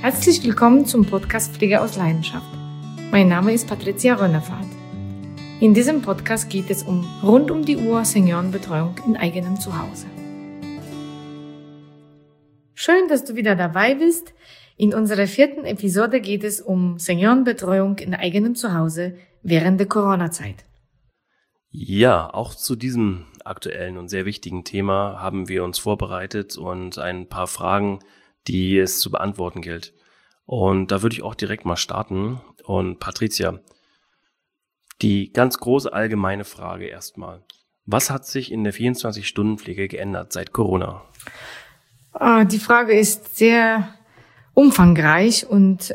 Herzlich willkommen zum Podcast Pflege aus Leidenschaft. Mein Name ist Patricia Rönnefahrt. In diesem Podcast geht es rund um die Uhr Seniorenbetreuung in eigenem Zuhause. Schön, dass du wieder dabei bist. In unserer 4. Episode geht es um Seniorenbetreuung in eigenem Zuhause während der Corona-Zeit. Ja, auch zu diesem aktuellen und sehr wichtigen Thema haben wir uns vorbereitet und ein paar Fragen, die es zu beantworten gilt. Und da würde ich auch direkt mal starten. Und Patricia, die ganz große allgemeine Frage erstmal. Was hat sich in der 24-Stunden-Pflege geändert seit Corona? Die Frage ist sehr umfangreich und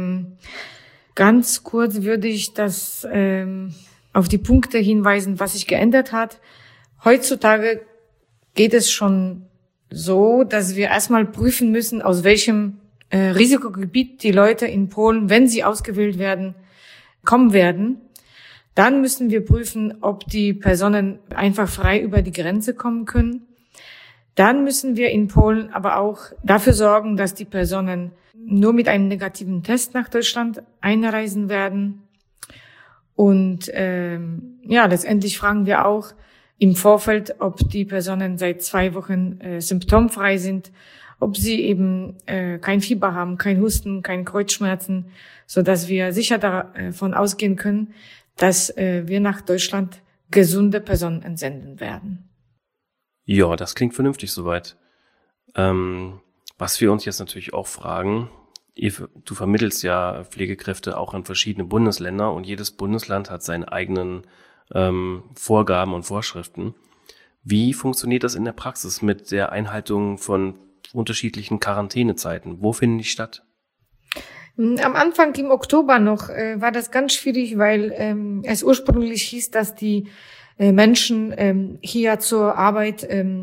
ganz kurz würde ich das auf die Punkte hinweisen, was sich geändert hat. Heutzutage geht es schon so, dass wir erstmal prüfen müssen, aus welchem Risikogebiet die Leute in Polen, wenn sie ausgewählt werden, kommen werden. Dann müssen wir prüfen, ob die Personen einfach frei über die Grenze kommen können. Dann müssen wir in Polen aber auch dafür sorgen, dass die Personen nur mit einem negativen Test nach Deutschland einreisen werden. Und letztendlich fragen wir auch im Vorfeld, ob die Personen seit 2 Wochen symptomfrei sind, ob sie eben kein Fieber haben, kein Husten, keine Kreuzschmerzen, so dass wir sicher davon ausgehen können, dass wir nach Deutschland gesunde Personen entsenden werden. Ja, das klingt vernünftig soweit. Was wir uns jetzt natürlich auch fragen, du vermittelst ja Pflegekräfte auch in verschiedene Bundesländer und jedes Bundesland hat seine eigenen Vorgaben und Vorschriften. Wie funktioniert das in der Praxis mit der Einhaltung von unterschiedlichen Quarantänezeiten? Wo finden die statt? Am Anfang im Oktober noch war das ganz schwierig, weil es ursprünglich hieß, dass die Menschen hier zur Arbeit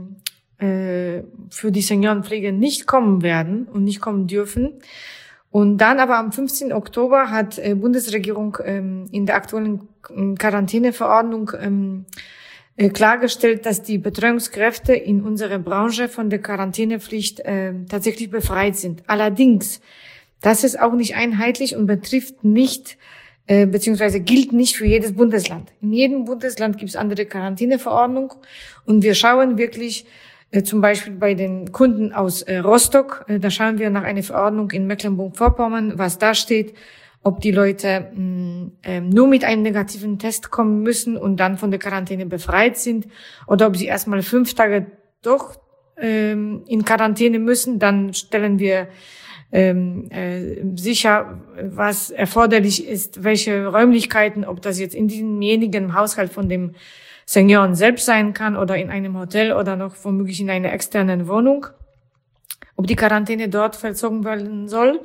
für die Seniorenpflege nicht kommen werden und nicht kommen dürfen. Und dann aber am 15. Oktober hat Bundesregierung in der aktuellen Quarantäneverordnung klargestellt, dass die Betreuungskräfte in unserer Branche von der Quarantänepflicht tatsächlich befreit sind. Allerdings, das ist auch nicht einheitlich und betrifft nicht beziehungsweise gilt nicht für jedes Bundesland. In jedem Bundesland gibt es andere Quarantäneverordnung und wir schauen wirklich zum Beispiel bei den Kunden aus Rostock, da schauen wir nach einer Verordnung in Mecklenburg-Vorpommern, was da steht, ob die Leute nur mit einem negativen Test kommen müssen und dann von der Quarantäne befreit sind oder ob sie erstmal 5 Tage doch in Quarantäne müssen. Dann stellen wir sicher, was erforderlich ist, welche Räumlichkeiten, ob das jetzt in demjenigen Haushalt von dem Senioren selbst sein kann oder in einem Hotel oder noch womöglich in einer externen Wohnung, ob die Quarantäne dort vollzogen werden soll.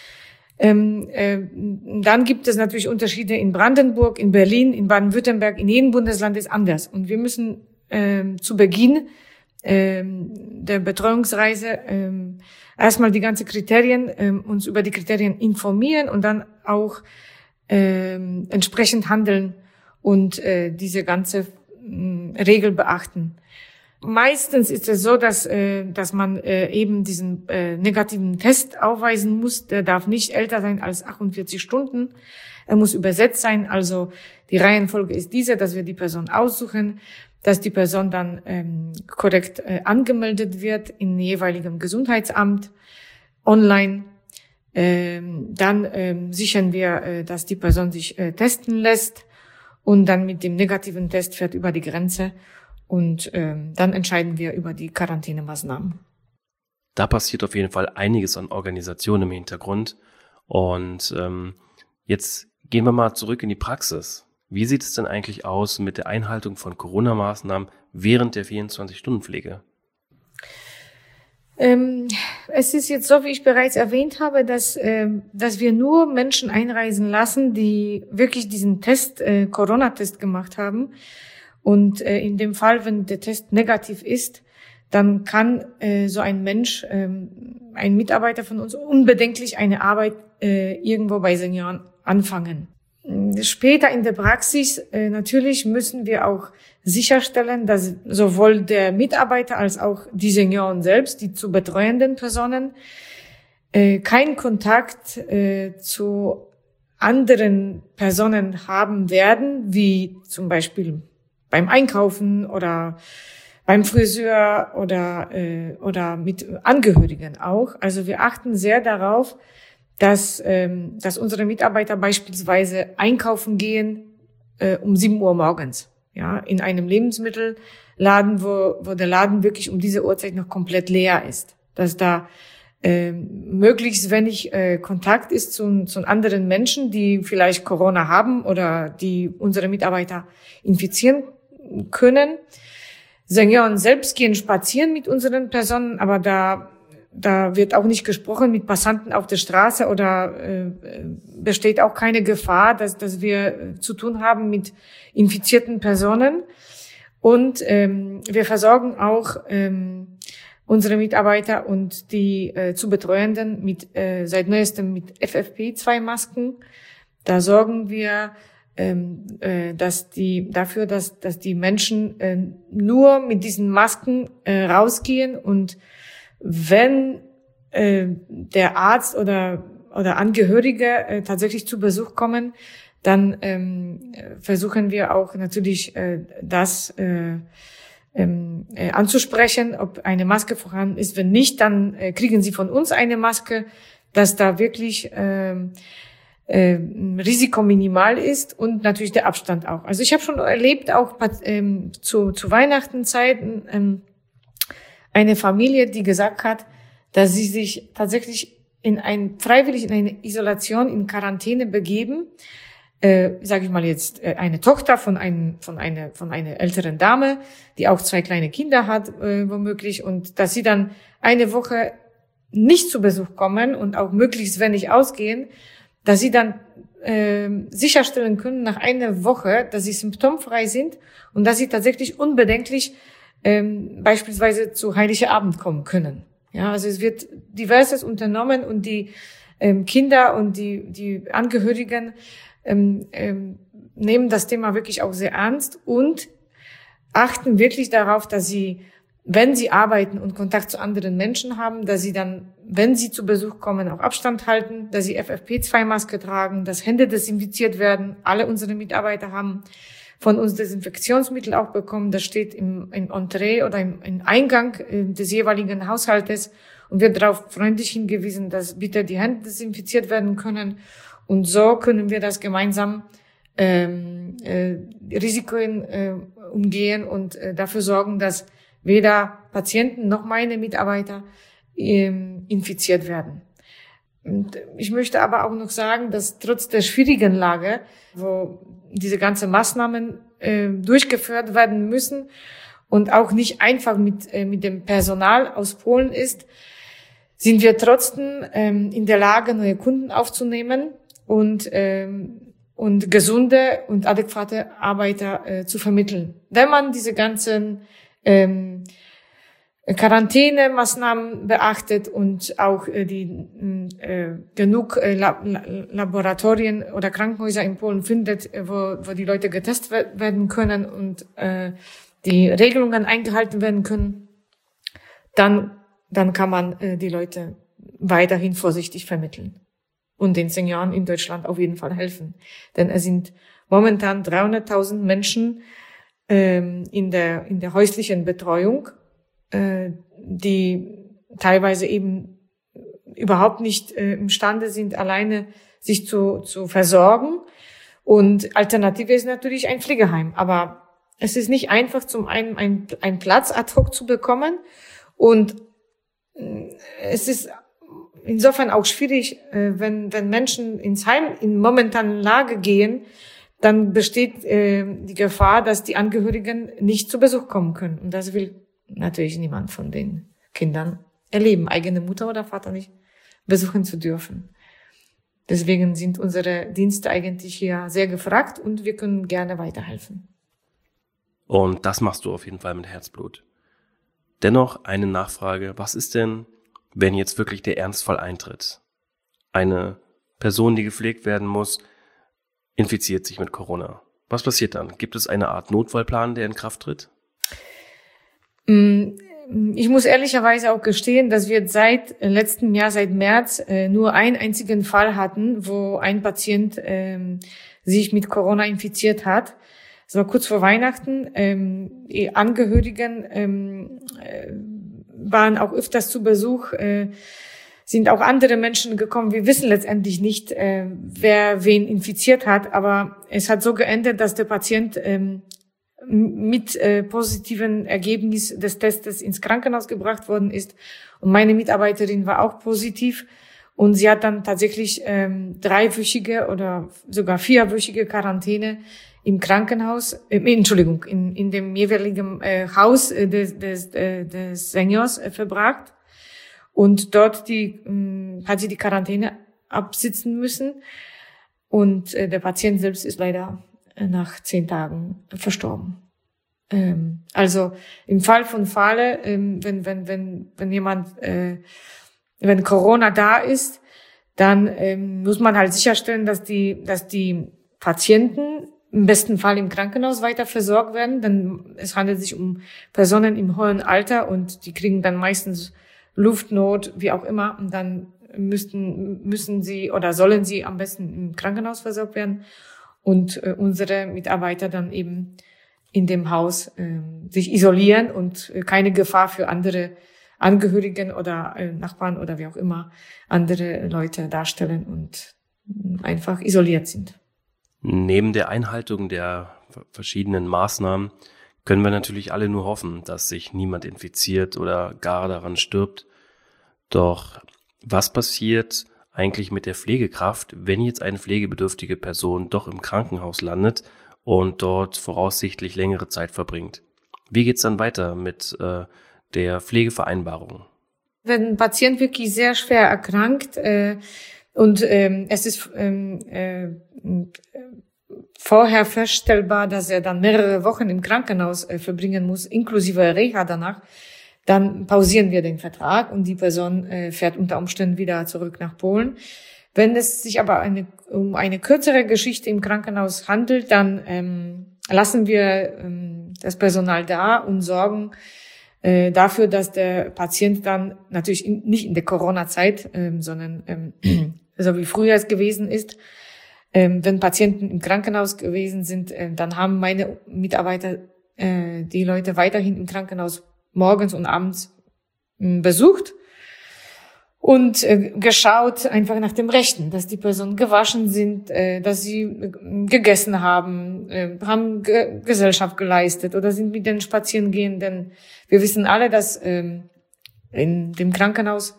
Dann gibt es natürlich Unterschiede in Brandenburg, in Berlin, in Baden-Württemberg, in jedem Bundesland ist anders. Und wir müssen zu Beginn der Betreuungsreise erstmal die ganzen Kriterien, uns über die Kriterien informieren und dann auch entsprechend handeln und diese ganze Regel beachten. Meistens ist es so, dass man eben diesen negativen Test aufweisen muss. Der darf nicht älter sein als 48 Stunden. Er muss übersetzt sein. Also die Reihenfolge ist diese, dass wir die Person aussuchen, dass die Person dann korrekt angemeldet wird im jeweiligen Gesundheitsamt online. Dann sichern wir, dass die Person sich testen lässt und dann mit dem negativen Test fährt über die Grenze. Und dann entscheiden wir über die Quarantänemaßnahmen. Da passiert auf jeden Fall einiges an Organisation im Hintergrund. Und jetzt gehen wir mal zurück in die Praxis. Wie sieht es denn eigentlich aus mit der Einhaltung von Corona-Maßnahmen während der 24-Stunden-Pflege? Es ist jetzt so, wie ich bereits erwähnt habe, dass wir nur Menschen einreisen lassen, die wirklich diesen Corona-Test gemacht haben. Und in dem Fall, wenn der Test negativ ist, dann kann so ein Mensch, ein Mitarbeiter von uns, unbedenklich eine Arbeit irgendwo bei Senioren anfangen. Später in der Praxis natürlich müssen wir auch sicherstellen, dass sowohl der Mitarbeiter als auch die Senioren selbst, die zu betreuenden Personen, keinen Kontakt zu anderen Personen haben werden, wie zum Beispiel beim Einkaufen oder beim Friseur oder mit Angehörigen auch. Also wir achten sehr darauf, dass unsere Mitarbeiter beispielsweise einkaufen gehen um 7 Uhr morgens, ja, in einem Lebensmittelladen, wo der Laden wirklich um diese Uhrzeit noch komplett leer ist, dass da möglichst wenig Kontakt ist zu anderen Menschen, die vielleicht Corona haben oder die unsere Mitarbeiter infizieren können. Senioren selbst gehen spazieren mit unseren Personen, aber da wird auch nicht gesprochen mit Passanten auf der Straße oder besteht auch keine Gefahr, dass wir zu tun haben mit infizierten Personen. Und wir versorgen auch unsere Mitarbeiter und die zu Betreuenden seit neuestem mit FFP2-Masken. Da sorgen wir dass die Menschen nur mit diesen Masken rausgehen, und wenn der Arzt oder Angehörige tatsächlich zu Besuch kommen, dann versuchen wir auch natürlich das anzusprechen, ob eine Maske vorhanden ist. Wenn nicht, dann kriegen sie von uns eine Maske, dass da wirklich Risiko minimal ist und natürlich der Abstand auch. Also ich habe schon erlebt, auch zu Weihnachtenzeiten, eine Familie, die gesagt hat, dass sie sich tatsächlich freiwillig in eine Isolation, in Quarantäne begeben. Sage ich mal jetzt, eine Tochter von einer älteren Dame, die auch 2 kleine Kinder hat, womöglich, und dass sie dann eine Woche nicht zu Besuch kommen und auch möglichst wenig ausgehen, dass sie dann sicherstellen können nach einer Woche, dass sie symptomfrei sind und dass sie tatsächlich unbedenklich beispielsweise zu Heiligabend kommen können. Ja, also es wird diverses unternommen, und die Kinder und die Angehörigen nehmen das Thema wirklich auch sehr ernst und achten wirklich darauf, dass sie, wenn sie arbeiten und Kontakt zu anderen Menschen haben, dass sie dann, wenn sie zu Besuch kommen, auch Abstand halten, dass sie FFP2-Maske tragen, dass Hände desinfiziert werden. Alle unsere Mitarbeiter haben von uns Desinfektionsmittel auch bekommen. Das steht im Entree oder im Eingang des jeweiligen Haushaltes und wird darauf freundlich hingewiesen, dass bitte die Hände desinfiziert werden können. Und so können wir das gemeinsam Risiken umgehen und dafür sorgen, dass weder Patienten noch meine Mitarbeiter infiziert werden. Und ich möchte aber auch noch sagen, dass trotz der schwierigen Lage, wo diese ganzen Maßnahmen durchgeführt werden müssen und auch nicht einfach mit dem Personal aus Polen ist, sind wir trotzdem in der Lage, neue Kunden aufzunehmen und gesunde und adäquate Arbeiter zu vermitteln. Wenn man diese ganzen Quarantänemaßnahmen beachtet und auch genug Laboratorien oder Krankenhäuser in Polen findet, wo die Leute getestet werden können und die Regelungen eingehalten werden können, dann kann man die Leute weiterhin vorsichtig vermitteln und den Senioren in Deutschland auf jeden Fall helfen. Denn es sind momentan 300.000 Menschen in der häuslichen Betreuung, die teilweise eben überhaupt nicht imstande sind, alleine sich zu versorgen. Und Alternative ist natürlich ein Pflegeheim. Aber es ist nicht einfach, zum einen einen Platz ad hoc zu bekommen. Und es ist insofern auch schwierig, wenn Menschen ins Heim in momentanen Lage gehen, dann besteht die Gefahr, dass die Angehörigen nicht zu Besuch kommen können. Und das will natürlich niemand von den Kindern erleben, eigene Mutter oder Vater nicht besuchen zu dürfen. Deswegen sind unsere Dienste eigentlich hier sehr gefragt und wir können gerne weiterhelfen. Und das machst du auf jeden Fall mit Herzblut. Dennoch eine Nachfrage: Was ist denn, wenn jetzt wirklich der Ernstfall eintritt? Eine Person, die gepflegt werden muss, infiziert sich mit Corona. Was passiert dann? Gibt es eine Art Notfallplan, der in Kraft tritt? ich muss ehrlicherweise auch gestehen, dass wir seit letztem Jahr, seit März, nur einen einzigen Fall hatten, wo ein Patient sich mit Corona infiziert hat. Das war kurz vor Weihnachten. Die Angehörigen waren auch öfters zu Besuch, sind auch andere Menschen gekommen. Wir wissen letztendlich nicht, wer wen infiziert hat, aber es hat so geendet, dass der Patient mit positiven Ergebnis des Testes ins Krankenhaus gebracht worden ist. Und meine Mitarbeiterin war auch positiv. Und sie hat dann tatsächlich 3-wöchige oder sogar 4-wöchige Quarantäne im Krankenhaus, in dem jeweiligen Haus des Seniors verbracht. Und dort hat sie die Quarantäne absitzen müssen. Und der Patient selbst ist leider nach 10 Tagen verstorben. Also im Fall von Falle, wenn jemand, wenn Corona da ist, dann muss man halt sicherstellen, dass die Patienten im besten Fall im Krankenhaus weiter versorgt werden, denn es handelt sich um Personen im hohen Alter und die kriegen dann meistens Luftnot, wie auch immer, und dann müssen sie oder sollen sie am besten im Krankenhaus versorgt werden und unsere Mitarbeiter dann eben in dem Haus sich isolieren und keine Gefahr für andere Angehörigen oder Nachbarn oder wie auch immer andere Leute darstellen und einfach isoliert sind. Neben der Einhaltung der verschiedenen Maßnahmen können wir natürlich alle nur hoffen, dass sich niemand infiziert oder gar daran stirbt. Doch was passiert eigentlich mit der Pflegekraft, wenn jetzt eine pflegebedürftige Person doch im Krankenhaus landet und dort voraussichtlich längere Zeit verbringt? Wie geht's dann weiter mit der Pflegevereinbarung? Wenn ein Patient wirklich sehr schwer erkrankt und es ist vorher feststellbar, dass er dann mehrere Wochen im Krankenhaus verbringen muss, inklusive Reha danach, dann pausieren wir den Vertrag und die Person fährt unter Umständen wieder zurück nach Polen. Wenn es sich aber um eine kürzere Geschichte im Krankenhaus handelt, dann lassen wir das Personal da und sorgen dafür, dass der Patient dann natürlich nicht in der Corona-Zeit, sondern so wie früher es gewesen ist, wenn Patienten im Krankenhaus gewesen sind, dann haben meine Mitarbeiter die Leute weiterhin im Krankenhaus morgens und abends besucht und geschaut einfach nach dem Rechten, dass die Personen gewaschen sind, dass sie gegessen haben, haben Gesellschaft geleistet oder sind mit denen spazieren gehen, denn wir wissen alle, dass in dem Krankenhaus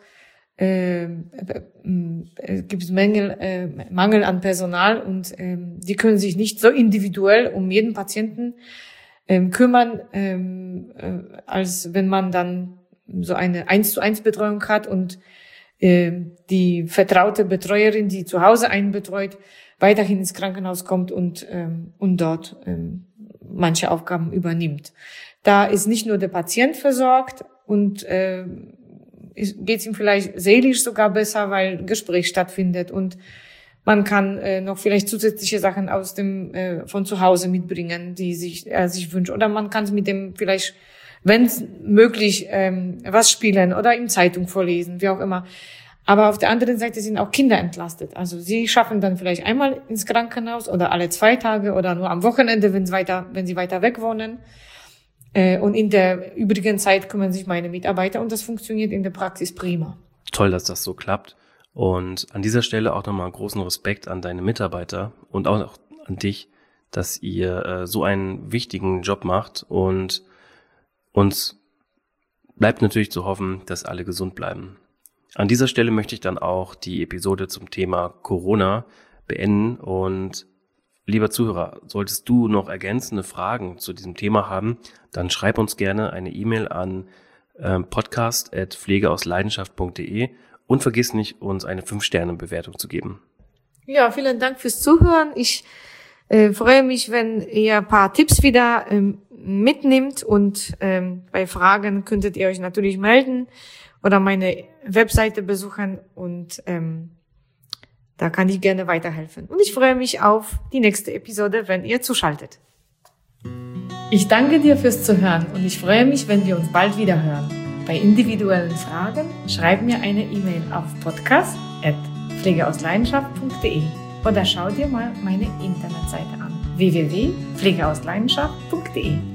gibt es Mangel an Personal und die können sich nicht so individuell um jeden Patienten kümmern, als wenn man dann so eine 1:1 Betreuung hat und die vertraute Betreuerin, die zu Hause einen betreut, weiterhin ins Krankenhaus kommt und dort manche Aufgaben übernimmt. Da ist nicht nur der Patient versorgt und geht es ihm vielleicht seelisch sogar besser, weil ein Gespräch stattfindet und man kann noch vielleicht zusätzliche Sachen von zu Hause mitbringen, die er sich wünscht. Oder man kann mit dem vielleicht, wenn es möglich, was spielen oder ihm Zeitung vorlesen, wie auch immer. Aber auf der anderen Seite sind auch Kinder entlastet. Also sie schaffen dann vielleicht einmal ins Krankenhaus oder alle 2 Tage oder nur am Wochenende, wenn sie weiter weg wohnen. Und in der übrigen Zeit kümmern sich meine Mitarbeiter und das funktioniert in der Praxis prima. Toll, dass das so klappt. Und an dieser Stelle auch nochmal großen Respekt an deine Mitarbeiter und auch an dich, dass ihr so einen wichtigen Job macht. Und uns bleibt natürlich zu hoffen, dass alle gesund bleiben. An dieser Stelle möchte ich dann auch die Episode zum Thema Corona beenden. Und lieber Zuhörer, solltest du noch ergänzende Fragen zu diesem Thema haben, dann schreib uns gerne eine E-Mail an podcast@pflegeausleidenschaft.de und vergiss nicht, uns eine 5-Sterne-Bewertung zu geben. Ja, vielen Dank fürs Zuhören. Ich freue mich, wenn ihr ein paar Tipps wieder mitnimmt und bei Fragen könntet ihr euch natürlich melden oder meine Webseite besuchen und da kann ich gerne weiterhelfen. Und ich freue mich auf die nächste Episode, wenn ihr zuschaltet. Ich danke dir fürs Zuhören und ich freue mich, wenn wir uns bald wieder hören. Bei individuellen Fragen schreib mir eine E-Mail auf podcast@pflegeausleidenschaft.de oder schau dir mal meine Internetseite an: www.pflegeausleidenschaft.de.